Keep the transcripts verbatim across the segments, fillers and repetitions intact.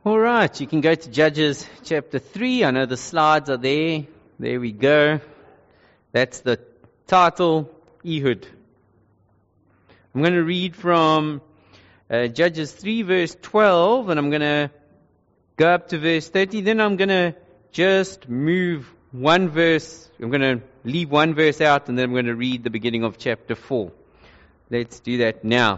All right, you can go to Judges chapter three. I know the slides are there. There we go. That's the title, Ehud. I'm going to read from uh, Judges three verse twelve, and I'm going to go up to verse thirty. Then I'm going to just move one verse. I'm going to leave one verse out, and then I'm going to read the beginning of chapter four. Let's do that now.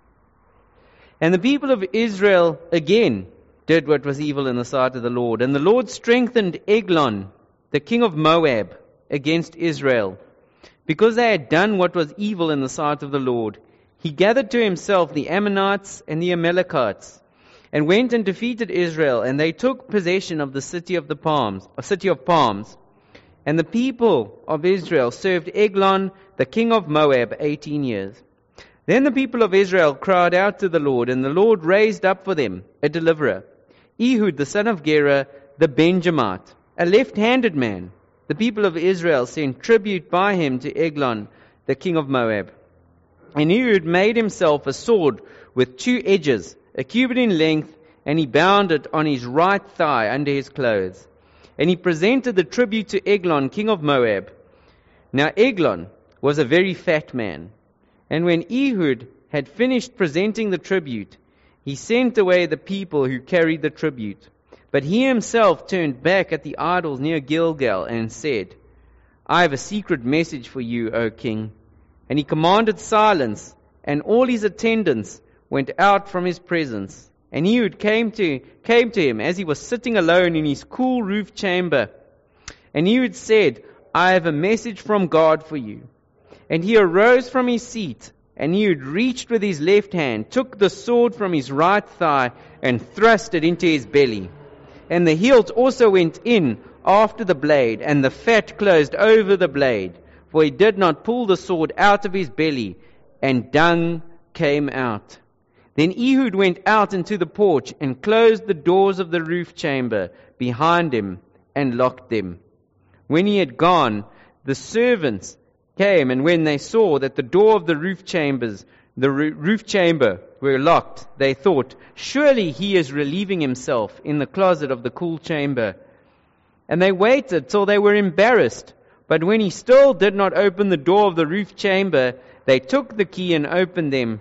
And the people of Israel again did what was evil in the sight of the Lord. And the Lord strengthened Eglon, the king of Moab, against Israel. Because they had done what was evil in the sight of the Lord, he gathered to himself the Ammonites and the Amalekites, and went and defeated Israel, and they took possession of the city of the palms, a city of palms. And the people of Israel served Eglon, the king of Moab, eighteen years. Then the people of Israel cried out to the Lord, and the Lord raised up for them a deliverer, Ehud the son of Gera, the Benjamite, a left-handed man. The people of Israel sent tribute by him to Eglon, the king of Moab. And Ehud made himself a sword with two edges, a cubit in length, and he bound it on his right thigh under his clothes. And he presented the tribute to Eglon, king of Moab. Now Eglon was a very fat man. And when Ehud had finished presenting the tribute, he sent away the people who carried the tribute. But he himself turned back at the idols near Gilgal and said, I have a secret message for you, O king. And he commanded silence, and all his attendants went out from his presence. And Ehud came to, came to him as he was sitting alone in his cool roof chamber. And Ehud said, I have a message from God for you. And he arose from his seat, and Ehud reached with his left hand, took the sword from his right thigh, and thrust it into his belly. And the hilt also went in after the blade, and the fat closed over the blade, for he did not pull the sword out of his belly, and dung came out. Then Ehud went out into the porch, and closed the doors of the roof chamber behind him, and locked them. When he had gone, the servants came, and when they saw that the door of the roof chambers, the roof chamber were locked, they thought, surely he is relieving himself in the closet of the cool chamber. And they waited till they were embarrassed. But when he still did not open the door of the roof chamber, they took the key and opened them,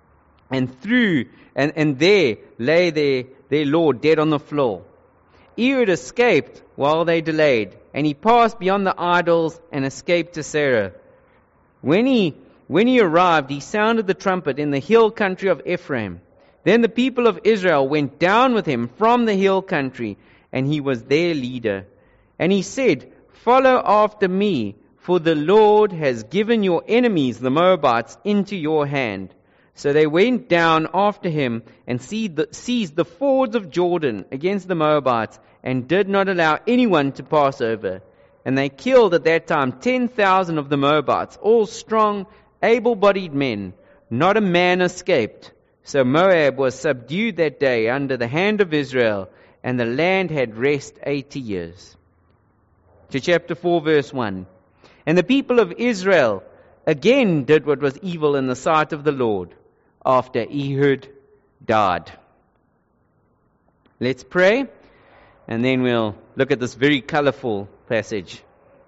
and threw, and, and there lay their, their lord dead on the floor. Ehud escaped while they delayed, and he passed beyond the idols and escaped to Sarah. When he, when he arrived, he sounded the trumpet in the hill country of Ephraim. Then the people of Israel went down with him from the hill country, and he was their leader. And he said, Follow after me, for the Lord has given your enemies, the Moabites, into your hand. So they went down after him and seized the fords of Jordan against the Moabites, and did not allow anyone to pass over. And they killed at that time ten thousand of the Moabites, all strong, able-bodied men. Not a man escaped. So Moab was subdued that day under the hand of Israel, and the land had rest eighty years. To chapter four, verse one. And the people of Israel again did what was evil in the sight of the Lord, after Ehud died. Let's pray, and then we'll look at this very colorful passage.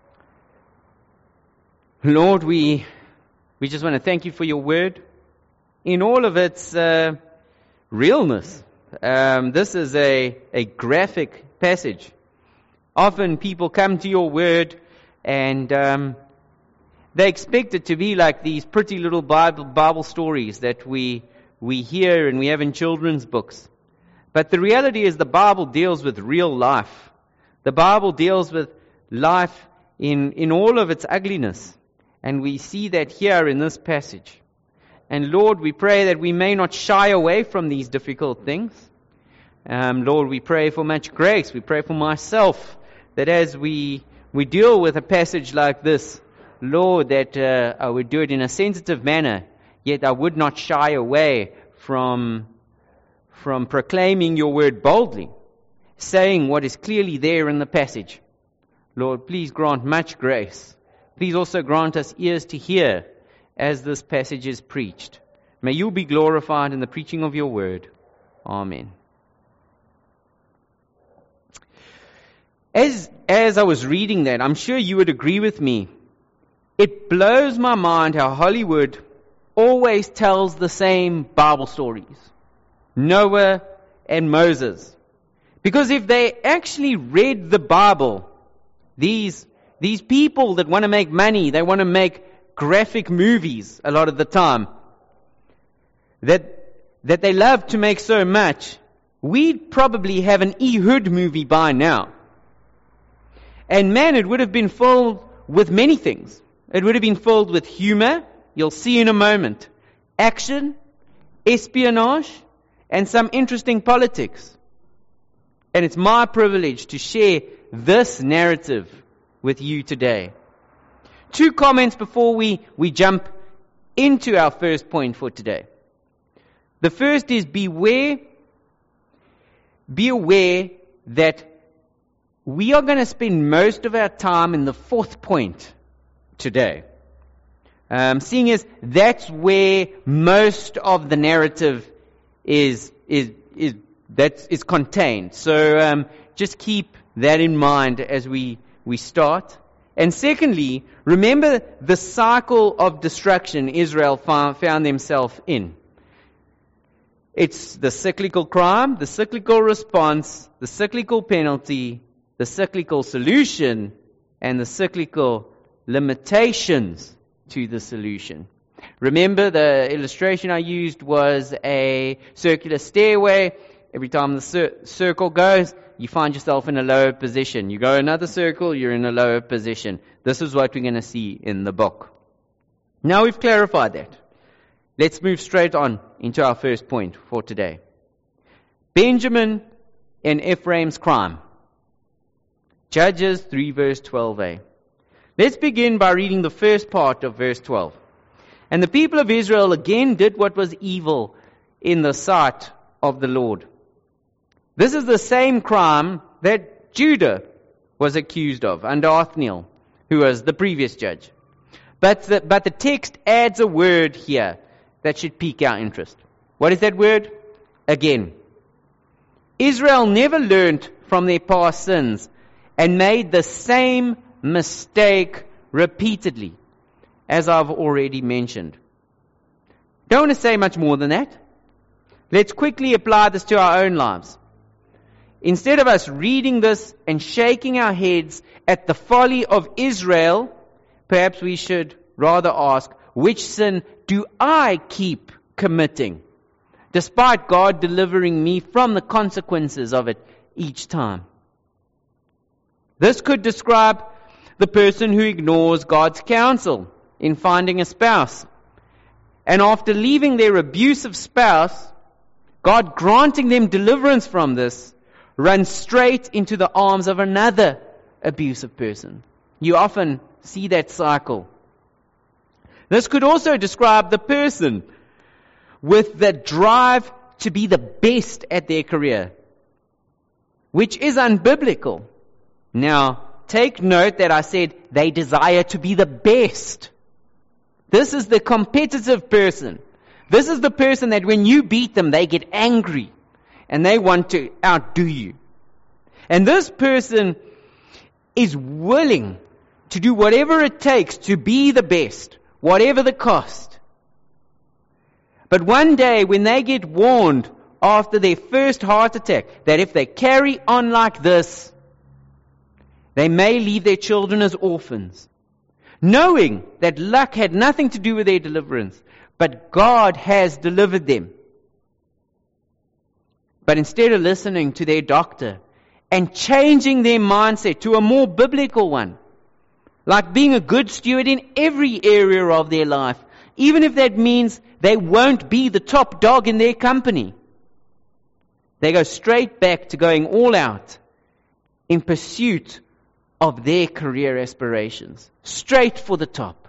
Lord, we we just want to thank you for your word in all of its uh, realness. Um, this is a, a graphic passage. Often people come to your word and um, they expect it to be like these pretty little Bible, Bible stories that we we hear and we have in children's books. But the reality is the Bible deals with real life. The Bible deals with life in, in all of its ugliness. And we see that here in this passage. And Lord, we pray that we may not shy away from these difficult things. Um, Lord, we pray for much grace. We pray for myself that as we we deal with a passage like this, Lord, that uh, I would do it in a sensitive manner, yet I would not shy away from from proclaiming your word boldly, saying what is clearly there in the passage. Lord, please grant much grace. Please also grant us ears to hear as this passage is preached. May you be glorified in the preaching of your word. Amen. As, as I was reading that, I'm sure you would agree with me. It blows my mind how Hollywood always tells the same Bible stories. Noah and Moses. Because if they actually read the Bible, these, these people that want to make money, they want to make graphic movies a lot of the time, that, that they love to make so much, we'd probably have an Ehud movie by now. And man, it would have been filled with many things. It would have been filled with humor, you'll see in a moment, action, espionage, and some interesting politics. And it's my privilege to share this narrative with you today. Two comments before we, we jump into our first point for today. The first is beware, be aware that we are going to spend most of our time in the fourth point today. Um, seeing as that's where most of the narrative is is is that is contained. So um, just keep that in mind as we we start. And secondly, remember the cycle of destruction Israel found, found themselves in. It's the cyclical crime, the cyclical response, the cyclical penalty, the cyclical solution, and the cyclical limitations to the solution. Remember, the illustration I used was a circular stairway. Every time the cir- circle goes, you find yourself in a lower position. You go another circle, you're in a lower position. This is what we're going to see in the book. Now we've clarified that. Let's move straight on into our first point for today. Benjamin and Ephraim's crime. Judges three verse twelve a. Let's begin by reading the first part of verse twelve. And the people of Israel again did what was evil in the sight of the Lord. This is the same crime that Judah was accused of under Othniel, who was the previous judge. But the, but the text adds a word here that should pique our interest. What is that word? Again. Israel never learned from their past sins and made the same mistake repeatedly, as I've already mentioned. Don't want to say much more than that. Let's quickly apply this to our own lives. Instead of us reading this and shaking our heads at the folly of Israel, perhaps we should rather ask, which sin do I keep committing, despite God delivering me from the consequences of it each time? This could describe the person who ignores God's counsel in finding a spouse. And after leaving their abusive spouse, God granting them deliverance from this, runs straight into the arms of another abusive person. You often see that cycle. This could also describe the person with the drive to be the best at their career, which is unbiblical. Now, take note that I said they desire to be the best. This is the competitive person. This is the person that when you beat them, they get angry and they want to outdo you. And this person is willing to do whatever it takes to be the best, whatever the cost. But one day when they get warned after their first heart attack that if they carry on like this, they may leave their children as orphans, knowing that luck had nothing to do with their deliverance, but God has delivered them. But instead of listening to their doctor and changing their mindset to a more biblical one, like being a good steward in every area of their life, even if that means they won't be the top dog in their company, they go straight back to going all out in pursuit of their career aspirations, straight for the top.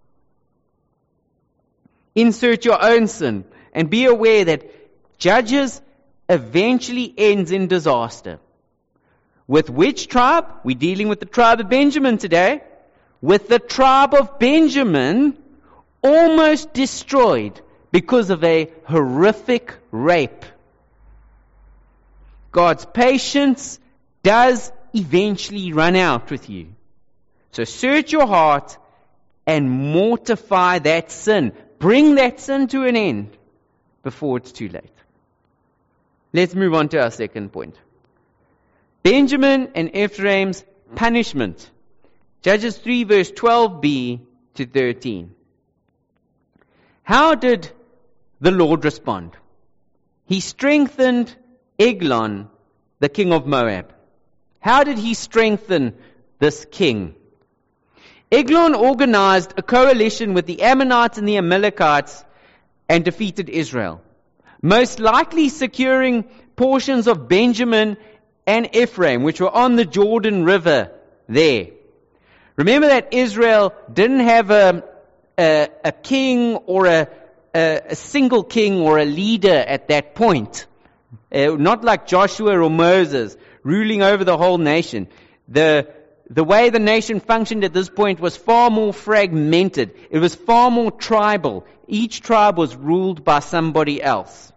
Insert your own sin and be aware that Judges eventually ends in disaster. With which tribe? We're dealing with the tribe of Benjamin today. With the tribe of Benjamin almost destroyed because of a horrific rape. God's patience does eventually run out with you. So search your heart and mortify that sin. Bring that sin to an end before it's too late. Let's move on to our second point. Benjamin and Ephraim's punishment. Judges three verse twelve b to thirteen. How did the Lord respond? He strengthened Eglon, the king of Moab. How did he strengthen this king? Eglon organized a coalition with the Ammonites and the Amalekites and defeated Israel, most likely securing portions of Benjamin and Ephraim, which were on the Jordan River there. Remember that Israel didn't have a, a, a king or a, a, a single king or a leader at that point. Uh, not like Joshua or Moses ruling over the whole nation. The The way the nation functioned at this point was far more fragmented. It was far more tribal. Each tribe was ruled by somebody else.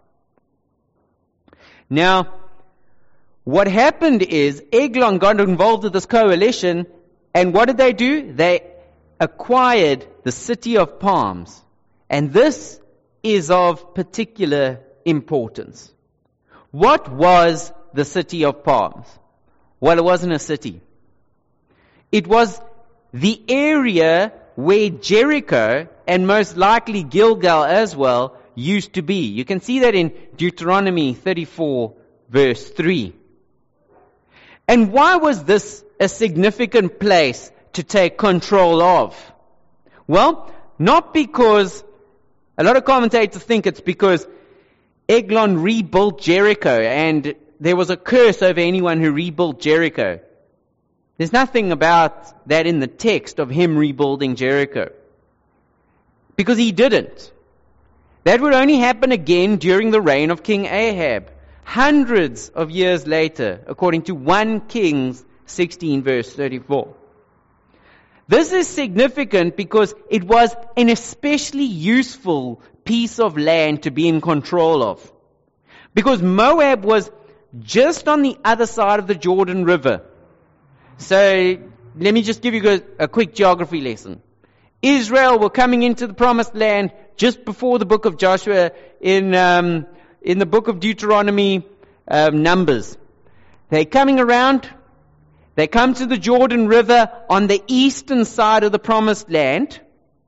Now, what happened is Eglon got involved with this coalition, and what did they do? They acquired the city of palms. And this is of particular importance. What was the city of palms? Well, it wasn't a city. It was the area where Jericho, and most likely Gilgal as well, used to be. You can see that in Deuteronomy thirty-four, verse three. And why was this a significant place to take control of? Well, not because, a lot of commentators think it's because Eglon rebuilt Jericho, and there was a curse over anyone who rebuilt Jericho. There's nothing about that in the text of him rebuilding Jericho. Because he didn't. That would only happen again during the reign of King Ahab, hundreds of years later, according to First Kings sixteen, verse thirty-four. This is significant because it was an especially useful piece of land to be in control of. Because Moab was just on the other side of the Jordan River. So, let me just give you a, a quick geography lesson. Israel were coming into the promised land just before the book of Joshua in um, in the book of Deuteronomy, um, Numbers. They're coming around. They come to the Jordan River on the eastern side of the promised land.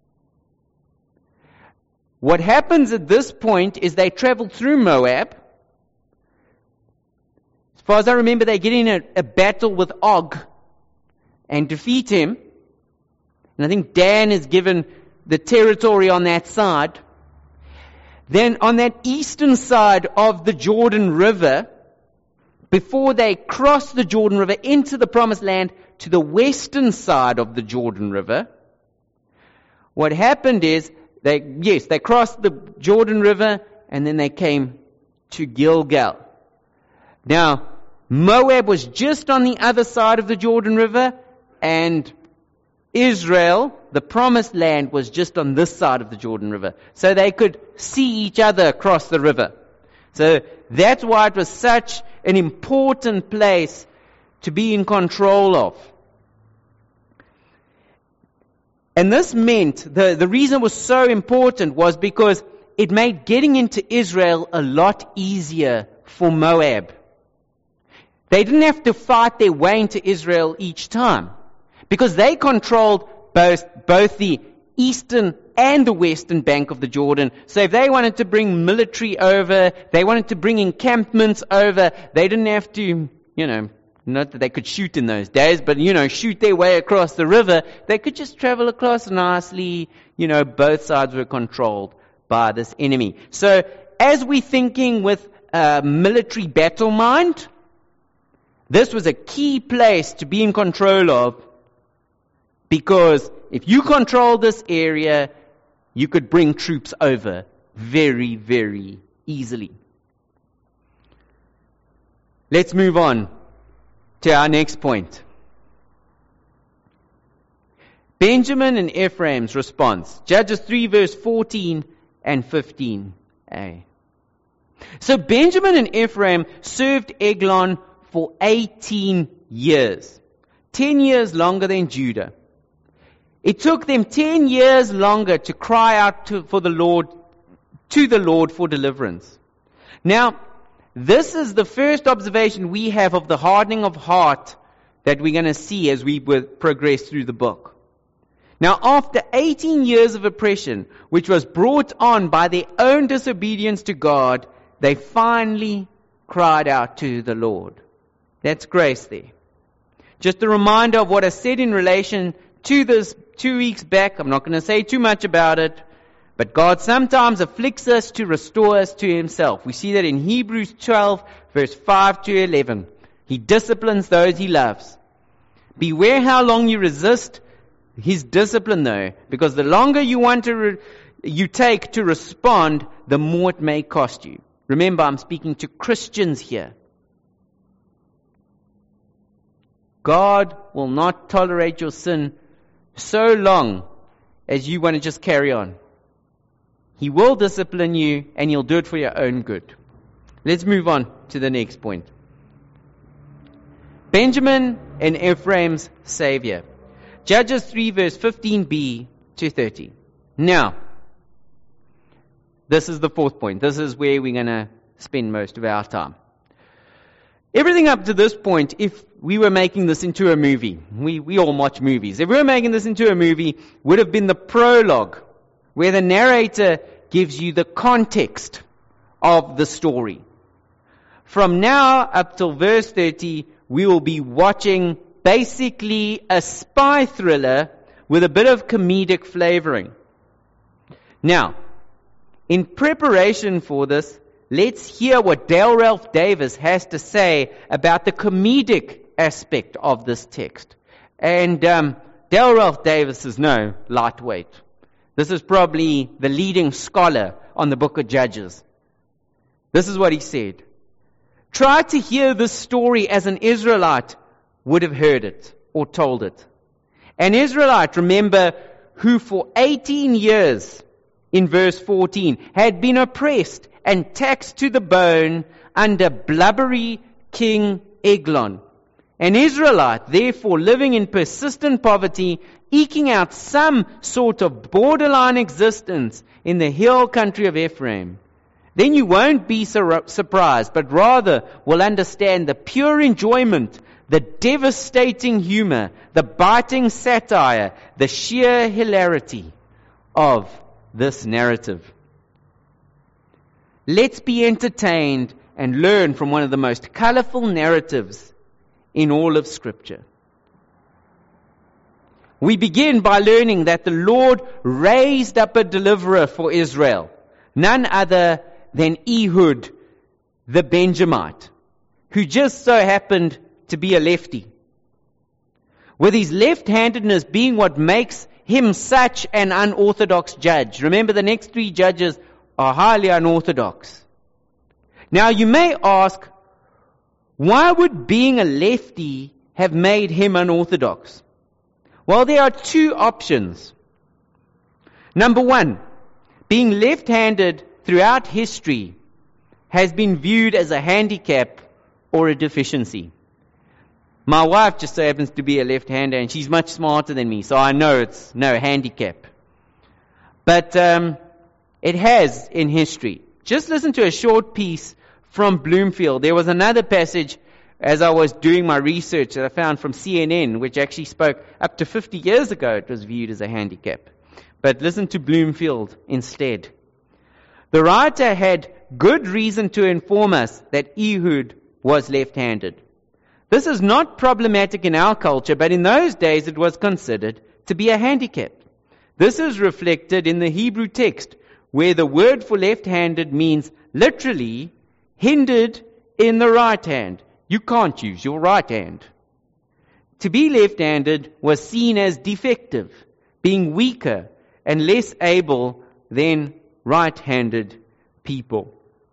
What happens at this point is they travel through Moab. As far as I remember, they get in a, a battle with Og and defeat him. And I think Dan is given the territory on that side. Then on that eastern side of the Jordan River, before they cross the Jordan River into the promised land to the western side of the Jordan River, what happened is, they yes, they crossed the Jordan River and then they came to Gilgal. Now, Moab was just on the other side of the Jordan River, and Israel, the promised land, was just on this side of the Jordan River. So they could see each other across the river. So that's why it was such an important place to be in control of. And this meant, the, the reason it was so important was because it made getting into Israel a lot easier for Moab. They didn't have to fight their way into Israel each time, because they controlled both, both the eastern and the western bank of the Jordan. So if they wanted to bring military over, they wanted to bring encampments over, they didn't have to, you know, not that they could shoot in those days, but, you know, shoot their way across the river. They could just travel across nicely. You know, both sides were controlled by this enemy. So as we're thinking with uh, military battle mind, this was a key place to be in control of, because if you control this area, you could bring troops over very, very easily. Let's move on to our next point. Benjamin and Ephraim's response. Judges three verse fourteen and fifteen a. So Benjamin and Ephraim served Eglon for eighteen years. Ten years longer than Judah. It took them ten years longer to cry out to, for the Lord, to the Lord for deliverance. Now, this is the first observation we have of the hardening of heart that we're going to see as we progress through the book. Now, after eighteen years of oppression, which was brought on by their own disobedience to God, they finally cried out to the Lord. That's grace there. Just a reminder of what I said in relation to this two weeks back. I'm not going to say too much about it. But God sometimes afflicts us to restore us to Himself. We see that in Hebrews twelve, verse five to eleven. He disciplines those He loves. Beware how long you resist His discipline, though, because the longer you want to re- you take to respond, the more it may cost you. Remember, I'm speaking to Christians here. God will not tolerate your sin so long as you want to just carry on. He will discipline you, and He'll do it for your own good. Let's move on to the next point. Benjamin and Ephraim's Savior. Judges three, verse fifteen b to thirty. Now, this is the fourth point. This is where we're going to spend most of our time. Everything up to this point, if we were making this into a movie, we, we all watch movies. If we were making this into a movie, would have been the prologue, where the narrator gives you the context of the story. From now up till verse thirty, we will be watching basically a spy thriller with a bit of comedic flavoring. Now, in preparation for this, let's hear what Dale Ralph Davis has to say about the comedic aspect of this text. And um, Dale Ralph Davis is no lightweight. This is probably the leading scholar on the book of Judges. This is what he said. Try to hear this story as an Israelite would have heard it or told it. An Israelite, remember, who for eighteen years, in verse fourteen, had been oppressed and taxed to the bone under blubbery King Eglon. An Israelite, therefore, living in persistent poverty, eking out some sort of borderline existence in the hill country of Ephraim. Then you won't be sur- surprised, but rather will understand the pure enjoyment, the devastating humor, the biting satire, the sheer hilarity of this narrative. Let's be entertained and learn from one of the most colorful narratives in all of Scripture. We begin by learning that the Lord raised up a deliverer for Israel, none other than Ehud, the Benjamite, who just so happened to be a lefty. With his left-handedness being what makes him such an unorthodox judge. Remember, the next three judges are highly unorthodox. Now you may ask, why would being a lefty have made him unorthodox? Well, there are two options. Number one, being left-handed throughout history has been viewed as a handicap or a deficiency. My wife just so happens to be a left-hander, and she's much smarter than me, so I know it's no handicap. But um, it has in history. Just listen to a short piece from Bloomfield. There was another passage as I was doing my research that I found from C N N, which actually spoke up to fifty years ago it was viewed as a handicap. But listen to Bloomfield instead. The writer had good reason to inform us that Ehud was left-handed. This is not problematic in our culture, but in those days it was considered to be a handicap. This is reflected in the Hebrew text, where the word for left-handed means literally hindered in the right hand. You can't use your right hand. To be left-handed was seen as defective, being weaker and less able than right-handed people.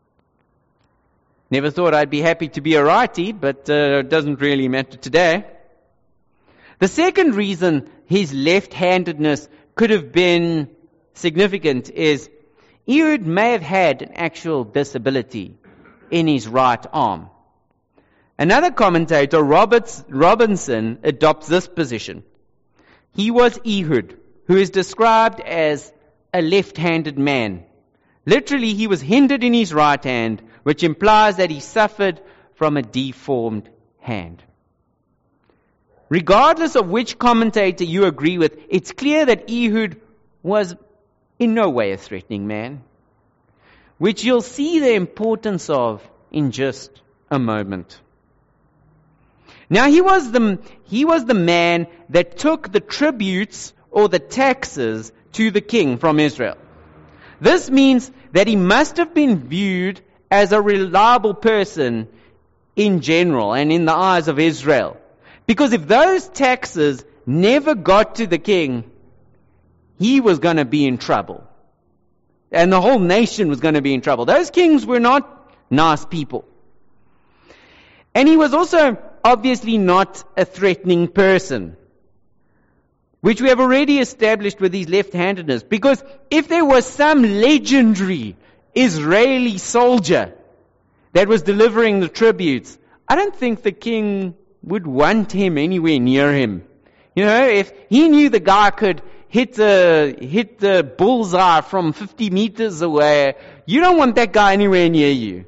Never thought I'd be happy to be a righty, but uh, it doesn't really matter today. The second reason his left-handedness could have been significant is Ehud may have had an actual disability in his right arm. Another commentator, Roberts, Robinson, adopts this position. He was Ehud, who is described as a left-handed man. Literally, he was hindered in his right hand, which implies that he suffered from a deformed hand. Regardless of which commentator you agree with, it's clear that Ehud was in no way a threatening man, which you'll see the importance of in just a moment. Now, he was the, he was the man that took the tributes or the taxes to the king from Israel. This means that he must have been viewed as a reliable person in general and in the eyes of Israel. Because if those taxes never got to the king, he was going to be in trouble. And the whole nation was going to be in trouble. Those kings were not nice people. And he was also obviously not a threatening person, which we have already established with his left-handedness. Because if there was some legendary Israeli soldier that was delivering the tributes, I don't think the king would want him anywhere near him. You know, if he knew the guy could hit the, hit the bullseye from fifty meters away, you don't want that guy anywhere near you.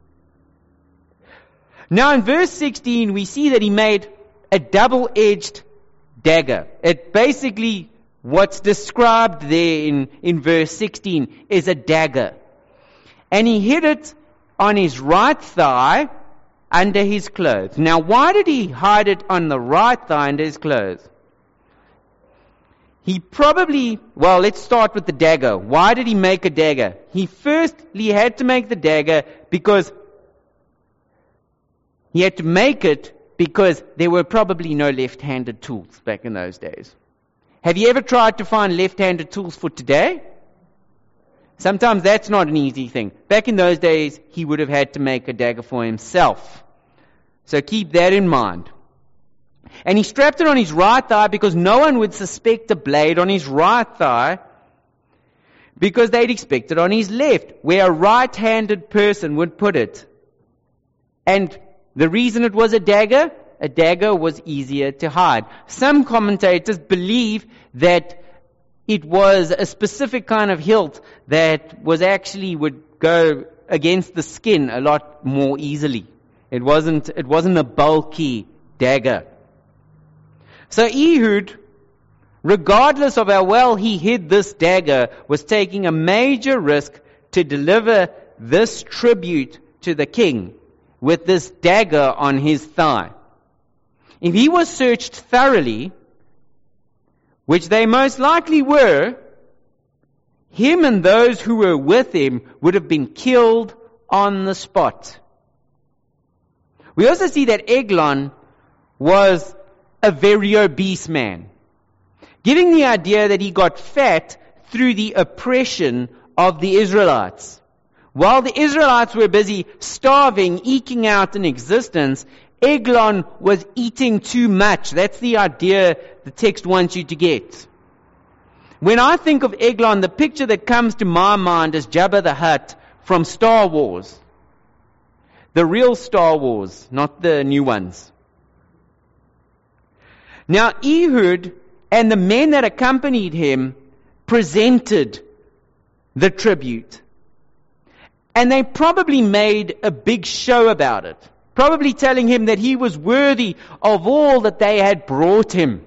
Now in verse sixteen, we see that he made a double-edged dagger. It basically, what's described there in, in verse sixteen is a dagger. And he hid it on his right thigh under his clothes. Now, why did he hide it on the right thigh under his clothes? He probably, well, let's start with the dagger. Why did he make a dagger? He firstly had to make the dagger because he had to make it because there were probably no left-handed tools back in those days. Have you ever tried to find left-handed tools for today? Sometimes that's not an easy thing. Back in those days, he would have had to make a dagger for himself. So keep that in mind. And he strapped it on his right thigh because no one would suspect a blade on his right thigh because they'd expect it on his left, where a right-handed person would put it. And the reason it was a dagger, a dagger was easier to hide. Some commentators believe that it was a specific kind of hilt that was actually would go against the skin a lot more easily. It wasn't, it wasn't a bulky dagger. So Ehud, regardless of how well he hid this dagger, was taking a major risk to deliver this tribute to the king with this dagger on his thigh. If he was searched thoroughly, which they most likely were, him and those who were with him would have been killed on the spot. We also see that Eglon was a very obese man, giving the idea that he got fat through the oppression of the Israelites. While the Israelites were busy starving, eking out an existence, Eglon was eating too much. That's the idea the text wants you to get. When I think of Eglon, the picture that comes to my mind is Jabba the Hutt from Star Wars. The real Star Wars, not the new ones. Now Ehud and the men that accompanied him presented the tribute. And they probably made a big show about it. Probably telling him that he was worthy of all that they had brought him.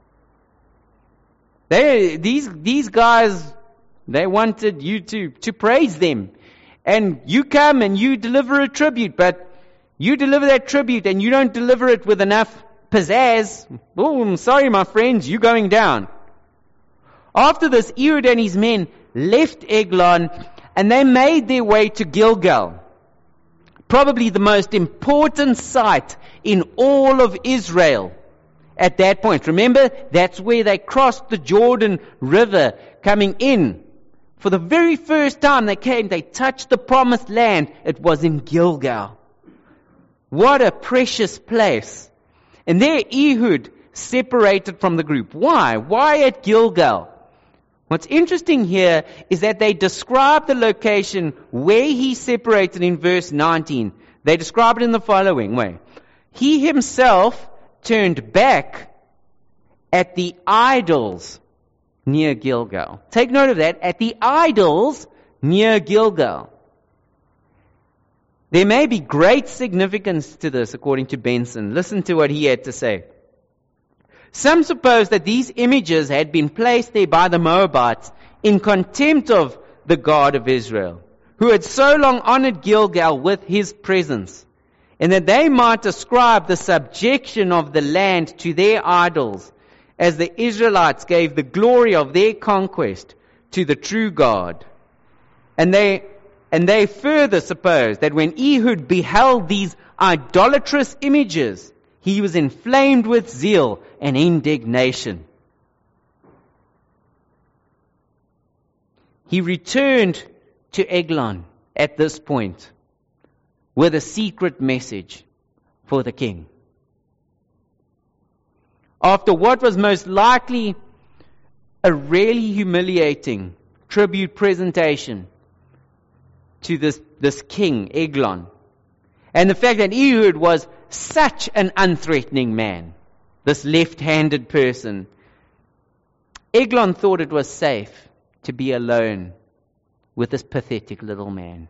They, these, these guys, they wanted you to, to praise them. And you come and you deliver a tribute, but you deliver that tribute and you don't deliver it with enough pizzazz. Oh, I'm sorry, my friends, you're going down. After this, Ehud and his men left Eglon and they made their way to Gilgal. Probably the most important site in all of Israel at that point. Remember, that's where they crossed the Jordan River coming in. For the very first time they came, they touched the promised land. It was in Gilgal. What a precious place. And there Ehud separated from the group. Why? Why at Gilgal? What's interesting here is that they describe the location where he separated in verse nineteen. They describe it in the following way. he himself turned back at the idols near Gilgal. Take note of that, at the idols near Gilgal. There may be great significance to this, according to Benson. Listen to what he had to say. Some suppose that these images had been placed there by the Moabites in contempt of the God of Israel, who had so long honored Gilgal with his presence, and that they might ascribe the subjection of the land to their idols, as the Israelites gave the glory of their conquest to the true God. And they and they further suppose that when Ehud beheld these idolatrous images, he was inflamed with zeal and indignation. He returned to Eglon at this point with a secret message for the king. After what was most likely a really humiliating tribute presentation to this, this king, Eglon, and the fact that Ehud was such an unthreatening man, this left-handed person, Eglon thought it was safe to be alone with this pathetic little man.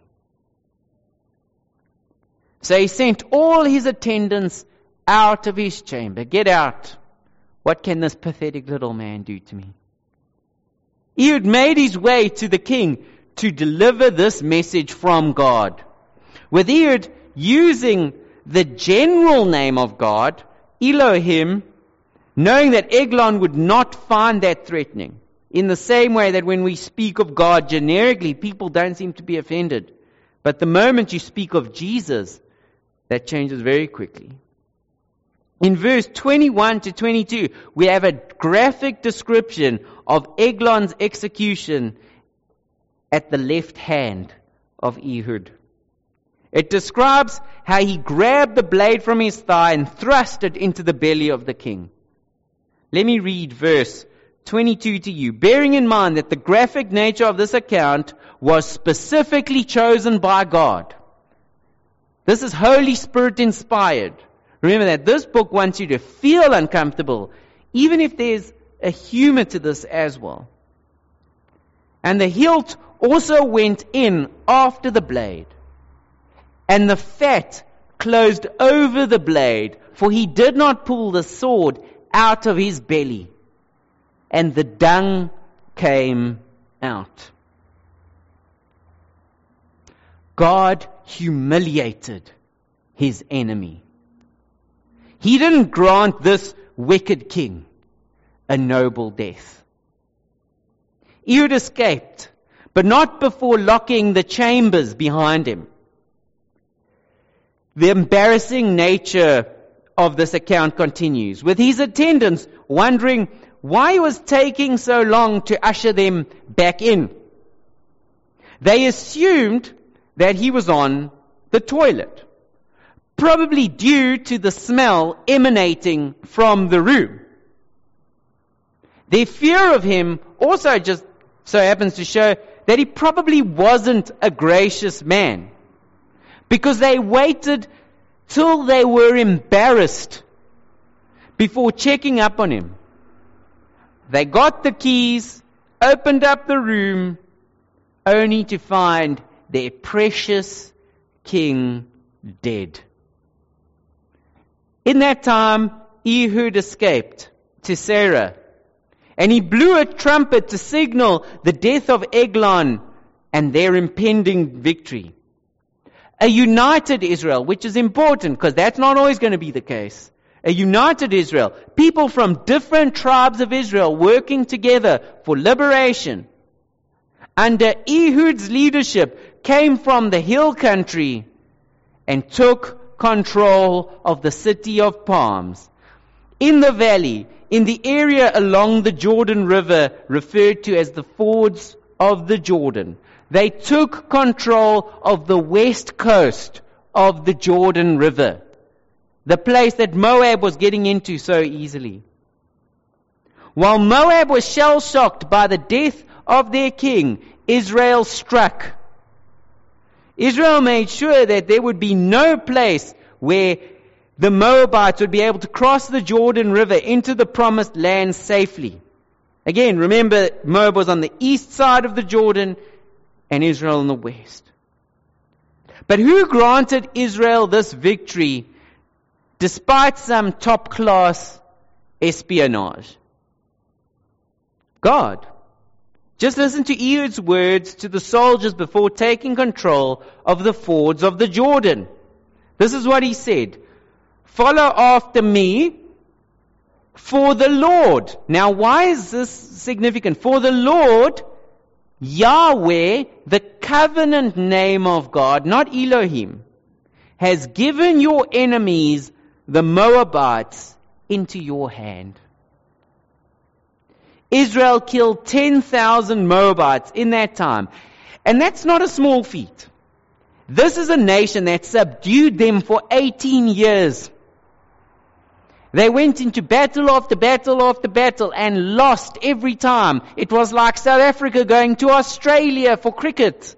So he sent all his attendants out of his chamber. Get out. What can this pathetic little man do to me? Ehud made his way to the king to deliver this message from God. With Ehud using the general name of God, Elohim, knowing that Eglon would not find that threatening. In the same way that when we speak of God generically, people don't seem to be offended. But the moment you speak of Jesus, that changes very quickly. In verse twenty-one to twenty-two, we have a graphic description of Eglon's execution at the left hand of Ehud. It describes how he grabbed the blade from his thigh and thrust it into the belly of the king. Let me read verse twenty-two to you. Bearing in mind that the graphic nature of this account was specifically chosen by God. This is Holy Spirit inspired. Remember that this book wants you to feel uncomfortable, even if there's a humor to this as well. And the hilt also went in after the blade, and the fat closed over the blade, for he did not pull the sword out of his belly, and the dung came out. God humiliated his enemy. He didn't grant this wicked king a noble death. Ehud escaped, but not before locking the chambers behind him. The embarrassing nature of this account continues, with his attendants wondering why he was taking so long to usher them back in. They assumed that he was on the toilet, probably due to the smell emanating from the room. Their fear of him also just so happens to show that he probably wasn't a gracious man, because they waited till they were embarrassed before checking up on him. They got the keys, opened up the room, only to find their precious king dead. In that time, Ehud escaped to Sarah, and he blew a trumpet to signal the death of Eglon and their impending victory. A united Israel, which is important because that's not always going to be the case. A united Israel, people from different tribes of Israel working together for liberation, under Ehud's leadership, came from the hill country and took control of the city of palms. In the valley, in the area along the Jordan River, referred to as the fords of the Jordan, they took control of the west coast of the Jordan River, the place that Moab was getting into so easily. While Moab was shell-shocked by the death of their king, Israel struck. Israel made sure that there would be no place where the Moabites would be able to cross the Jordan River into the promised land safely. Again, remember, Moab was on the east side of the Jordan and Israel on the west. But who granted Israel this victory despite some top-class espionage? God. Just listen to Ehud's words to the soldiers before taking control of the fords of the Jordan. This is what he said. Follow after me for the Lord. Now, why is this significant? For the Lord, Yahweh, the covenant name of God, not Elohim, has given your enemies, the Moabites, into your hand. Israel killed ten thousand Moabites in that time. And that's not a small feat. This is a nation that subdued them for eighteen years. They went into battle after battle after battle and lost every time. It was like South Africa going to Australia for cricket.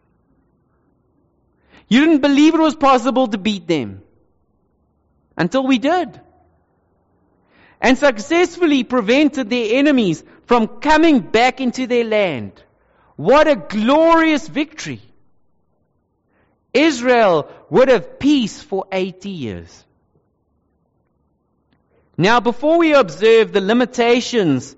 You didn't believe it was possible to beat them. Until we did. And successfully prevented their enemies from coming back into their land. What a glorious victory. Israel would have peace for eighty years. Now, before we observe the limitations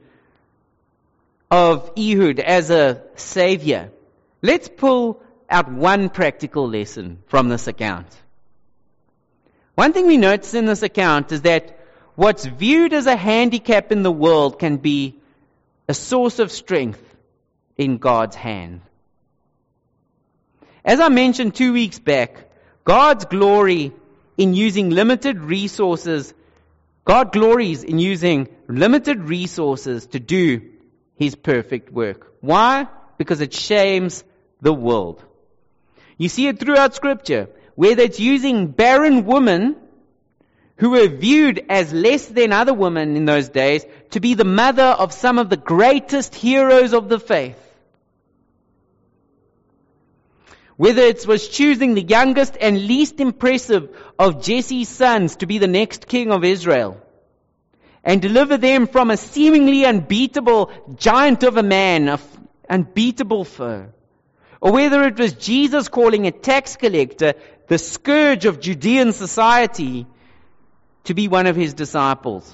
of Ehud as a savior, let's pull out one practical lesson from this account. One thing we notice in this account is that what's viewed as a handicap in the world can be a source of strength in God's hand. As I mentioned two weeks back, God's glory in using limited resources, God glories in using limited resources to do His perfect work. Why? Because it shames the world. You see it throughout Scripture, whether it's using barren women who were viewed as less than other women in those days to be the mother of some of the greatest heroes of the faith. Whether it was choosing the youngest and least impressive of Jesse's sons to be the next king of Israel and deliver them from a seemingly unbeatable giant of a man, an unbeatable foe. Or whether it was Jesus calling a tax collector, the scourge of Judean society, to be one of His disciples.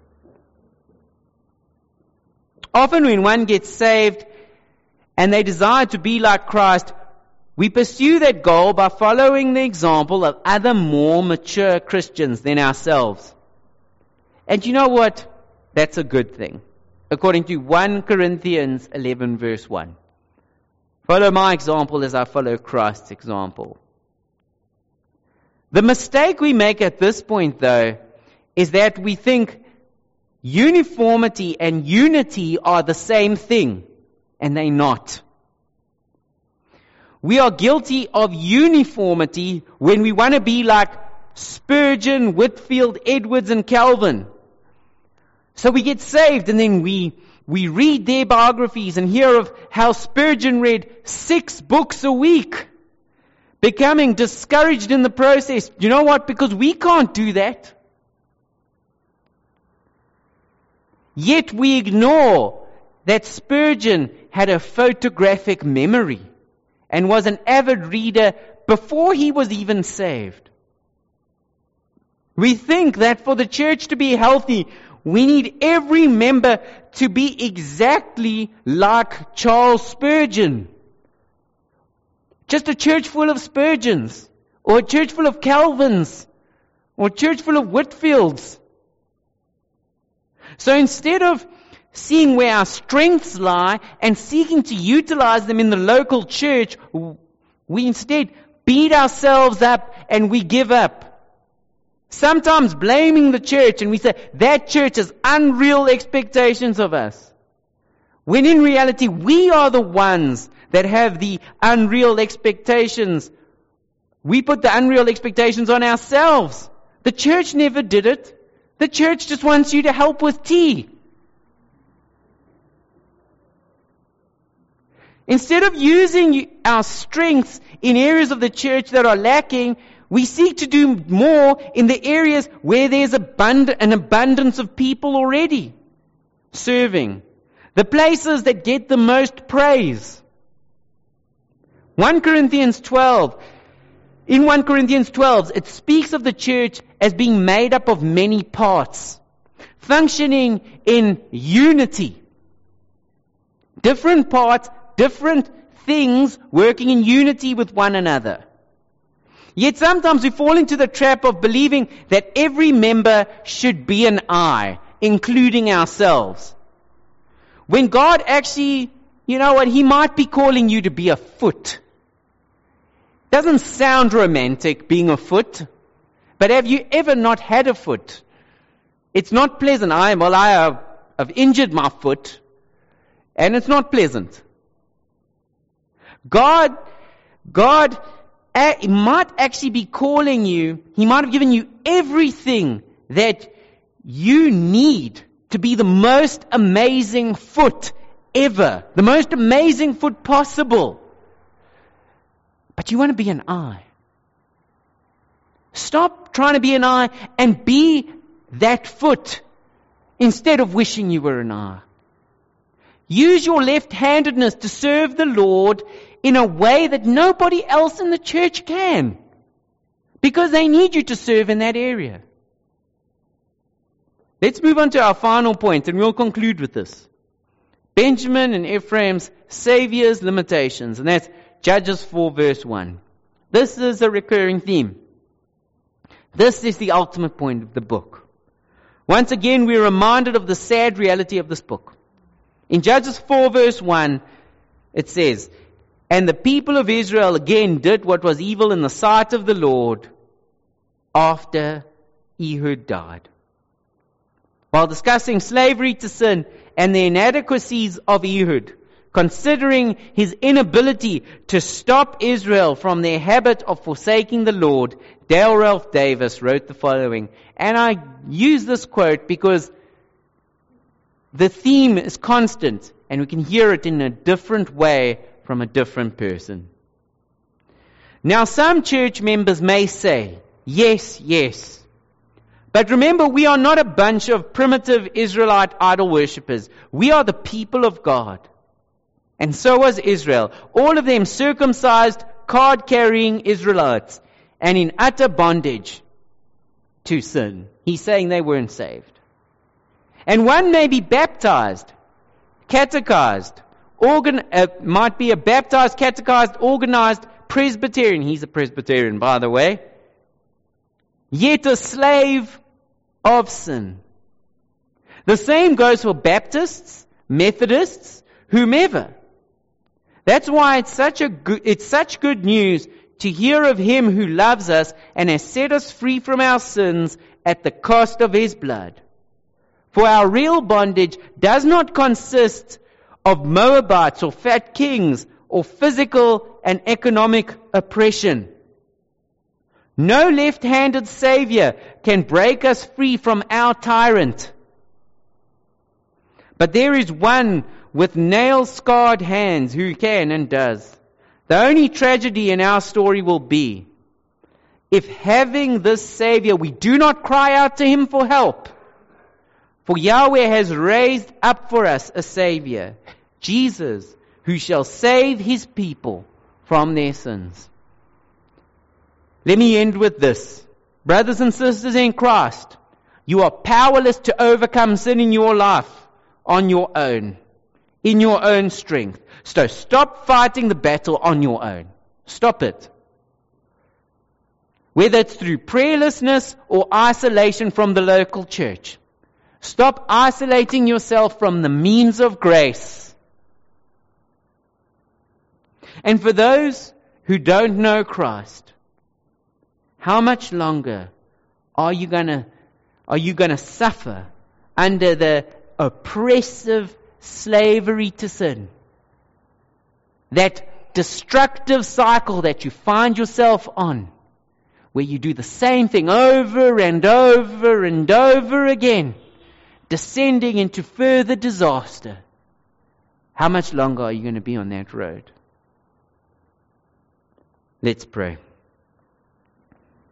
Often when one gets saved and they desire to be like Christ, we pursue that goal by following the example of other more mature Christians than ourselves. And you know what? That's a good thing. According to First Corinthians eleven verse one. Follow my example as I follow Christ's example. The mistake we make at this point, though, is that we think uniformity and unity are the same thing, and they're not. We are guilty of uniformity when we want to be like Spurgeon, Whitfield, Edwards, and Calvin. So we get saved and then we we read their biographies and hear of how Spurgeon read six books a week, becoming discouraged in the process. You know what? Because we can't do that. Yet we ignore that Spurgeon had a photographic memory and was an avid reader before he was even saved. We think that for the church to be healthy, we need every member to be exactly like Charles Spurgeon. Just a church full of Spurgeons, or a church full of Calvins, or a church full of Whitfields. So instead of seeing where our strengths lie and seeking to utilize them in the local church, we instead beat ourselves up and we give up. Sometimes blaming the church, and we say, that church has unreal expectations of us. When in reality, we are the ones that have the unreal expectations. We put the unreal expectations on ourselves. The church never did it. The church just wants you to help with tea. Instead of using our strengths in areas of the church that are lacking, We seek to do more in the areas where there's abund- an abundance of people already serving. The places that get the most praise. First Corinthians twelve. In First Corinthians twelve, it speaks of the church as being made up of many parts, functioning in unity. Different parts, different things working in unity with one another. Yet sometimes we fall into the trap of believing that every member should be an eye, including ourselves. When God actually, you know what, He might be calling you to be a foot. Doesn't sound romantic being a foot, but have you ever not had a foot? It's not pleasant. I, well, I have I've injured my foot, and it's not pleasant. God, God He might actually be calling you, He might have given you everything that you need to be the most amazing foot ever. The most amazing foot possible. But you want to be an eye. Stop trying to be an eye and be that foot instead of wishing you were an eye. Use your left-handedness to serve the Lord in a way that nobody else in the church can, because they need you to serve in that area. Let's move on to our final point, and we'll conclude with this. Benjamin and Ephraim's Savior's limitations, and that's Judges four verse one. This is a recurring theme. This is the ultimate point of the book. Once again, we're reminded of the sad reality of this book. In Judges four verse one, it says, "And the people of Israel again did what was evil in the sight of the Lord after Ehud died." While discussing slavery to sin and the inadequacies of Ehud, considering his inability to stop Israel from their habit of forsaking the Lord, Dale Ralph Davis wrote the following. And I use this quote because the theme is constant and we can hear it in a different way from a different person. Now, some church members may say, yes, yes. But remember, we are not a bunch of primitive Israelite idol worshippers. We are the people of God. And so was Israel. All of them circumcised, card-carrying Israelites, and in utter bondage to sin. He's saying they weren't saved. And one may be baptized, catechized, organ, uh, might be a baptized, catechized, organized Presbyterian. He's a Presbyterian, by the way. Yet a slave of sin. The same goes for Baptists, Methodists, whomever. That's why it's such a good, it's such good news to hear of Him who loves us and has set us free from our sins at the cost of His blood. For our real bondage does not consist of Moabites or fat kings or physical and economic oppression. No left-handed Savior can break us free from our tyrant. But there is one with nail-scarred hands who can and does. The only tragedy in our story will be if, having this Savior, we do not cry out to Him for help. For Yahweh has raised up for us a Savior, Jesus, who shall save His people from their sins. Let me end with this. Brothers and sisters in Christ, you are powerless to overcome sin in your life on your own, in your own strength. So stop fighting the battle on your own. Stop it. Whether it's through prayerlessness or isolation from the local church. Stop isolating yourself from the means of grace. And for those who don't know Christ, how much longer are you gonna are you gonna suffer under the oppressive slavery to sin? That destructive cycle that you find yourself on, where you do the same thing over and over and over again, descending into further disaster. How much longer are you going to be on that road? Let's pray.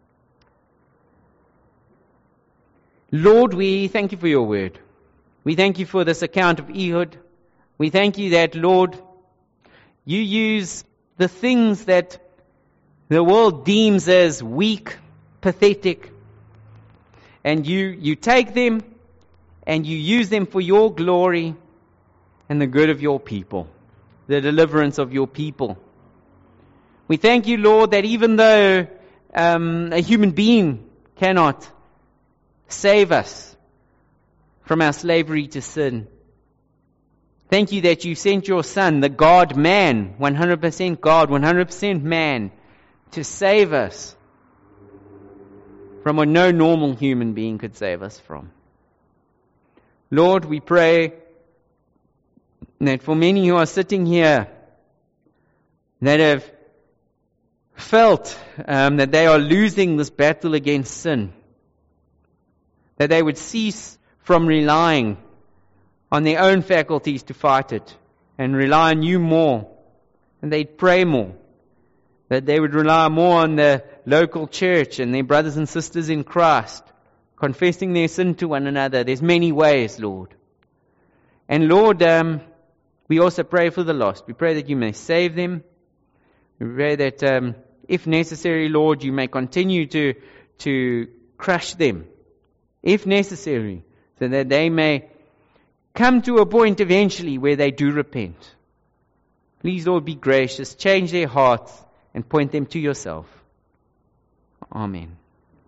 Lord, we thank you for your word. We thank you for this account of Ehud. We thank you that, Lord, you use the things that the world deems as weak, pathetic, and you, you take them and you use them for your glory and the good of your people, the deliverance of your people. We thank you, Lord, that even though um, a human being cannot save us from our slavery to sin, thank you that you sent your Son, the God-man, one hundred percent God, one hundred percent man, to save us from what no normal human being could save us from. Lord, we pray that for many who are sitting here that have felt um, that they are losing this battle against sin, that they would cease from relying on their own faculties to fight it and rely on you more, and they'd pray more, that they would rely more on the local church and their brothers and sisters in Christ, confessing their sin to one another. There's many ways, Lord. And Lord, um, we also pray for the lost. We pray that you may save them. We pray that um, if necessary, Lord, you may continue to, to crush them, if necessary, so that they may come to a point eventually where they do repent. Please, Lord, be gracious, change their hearts, and point them to yourself. Amen.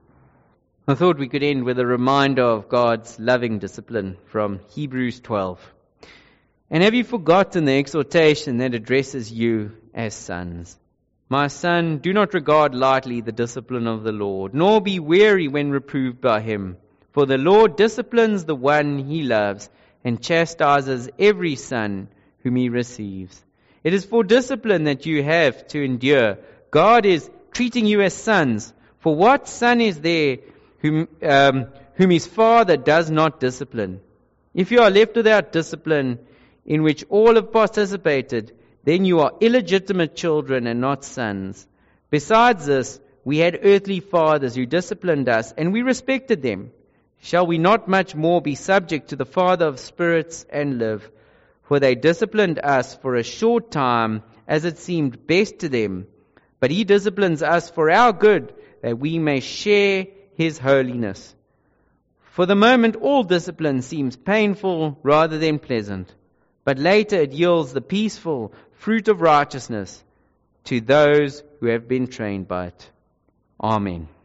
I thought we could end with a reminder of God's loving discipline from Hebrews twelve. And have you forgotten the exhortation that addresses you as sons? My son, do not regard lightly the discipline of the Lord, nor be weary when reproved by him. For the Lord disciplines the one he loves, and chastises every son whom he receives. It is for discipline that you have to endure. God is treating you as sons. For what son is there whom, um, whom his father does not discipline? If you are left without discipline, in which all have participated, then you are illegitimate children and not sons. Besides this, we had earthly fathers who disciplined us, and we respected them. Shall we not much more be subject to the Father of spirits and live? For they disciplined us for a short time, as it seemed best to them. But he disciplines us for our good, that we may share his holiness. For the moment, all discipline seems painful rather than pleasant, but later it yields the peaceful fruit of righteousness to those who have been trained by it. Amen.